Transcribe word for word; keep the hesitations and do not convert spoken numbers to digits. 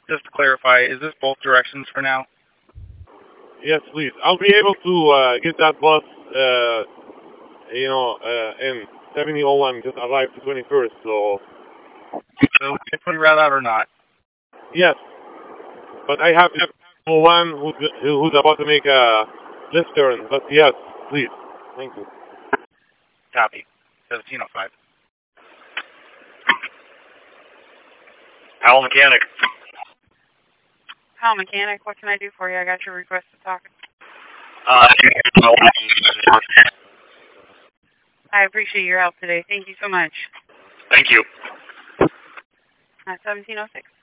just to clarify, is this both directions for now? Yes, please. I'll be able to uh, get that bus, uh, you know, uh, in seventy oh one, just arrived to twenty-first, so... So, can we route out or not? Yes. But I have oh one who's, who's about to make a left turn, but yes, please. Thank you. Copy. seventeen oh five. Howell Mechanic. Howell Mechanic, what can I do for you? I got your request to talk. Uh, I appreciate your help today. Thank you so much. Thank you. Uh, seventeen oh six.